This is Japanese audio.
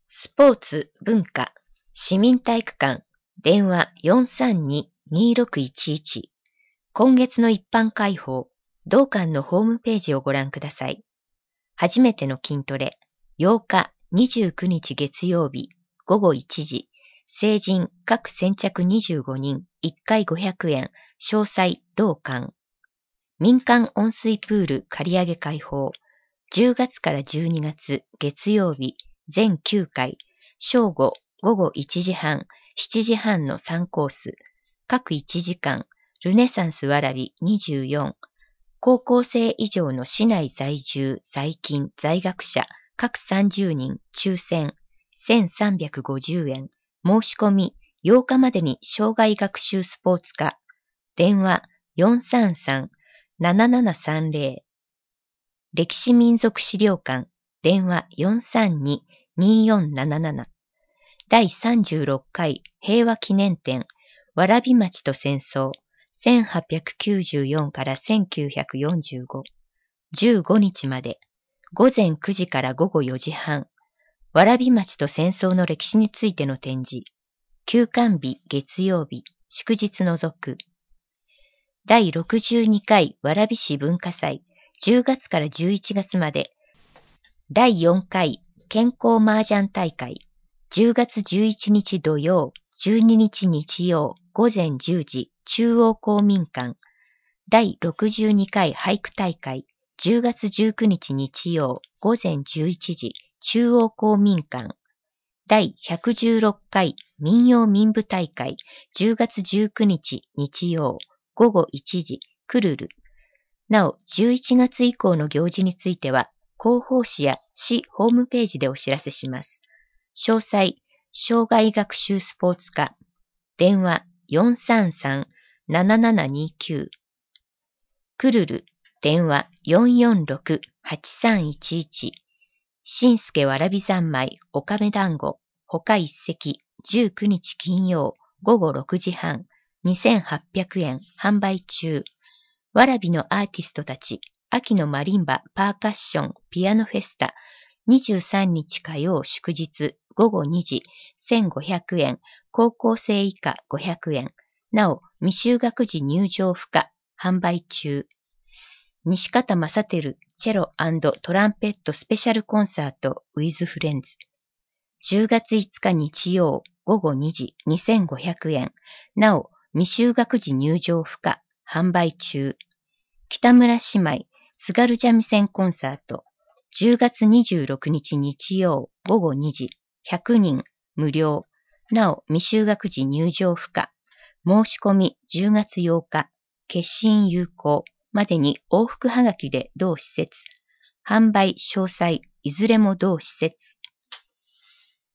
スポーツ、文化、市民体育館、電話432-2611。今月の一般開放、同館のホームページをご覧ください。初めての筋トレ、8日、29日月曜日、午後1時、成人各先着25人、1回500円、詳細、同館。民間温水プール借り上げ開放、10月から12月月曜日、全9回、正午、午後1時半、7時半の3コース、各1時間、ルネサンスわらび24、高校生以上の市内在住、在勤、在学者、各30人、抽選、1350円、申し込み、8日までに生涯学習スポーツ科、電話433-7730、歴史民族資料館、電話432-2477、第36回平和記念展、蕨町と戦争、1894から1945、15日まで、午前9時から午後4時半、蕨町と戦争の歴史についての展示、休館日月曜日、祝日除く。第62回蕨市文化祭、10月から11月まで、第4回健康麻雀大会、10月11日土曜、12日日曜、午前10時、中央公民館、第62回俳句大会、10月19日日曜、午前11時、中央公民館、第116回民謡民舞大会、10月19日日曜、午後1時、クルル。なお、11月以降の行事については、広報誌や市ホームページでお知らせします。詳細、生涯学習スポーツ科、電話433-7729、クルル、電話446-8311、新助わらび三昧、おかめ団子、他一席、19日金曜、午後6時半、2800円、販売中。わらびのアーティストたち、秋のマリンバ、パーカッション、ピアノフェスタ、23日火曜祝日、午後2時、1500円、高校生以下500円。なお、未就学時入場不可、販売中。西方正輝、チェロ&トランペットスペシャルコンサート、ウィズフレンズ。10月5日日曜、午後2時、2500円。なお、未就学時入場不可、販売中。北村姉妹、津軽三味線コンサート。10月26日日曜、午後2時、100人、無料。なお、未就学時入場不可。申し込み10月8日、決心有効までに往復はがきで同施設。販売詳細、いずれも同施設。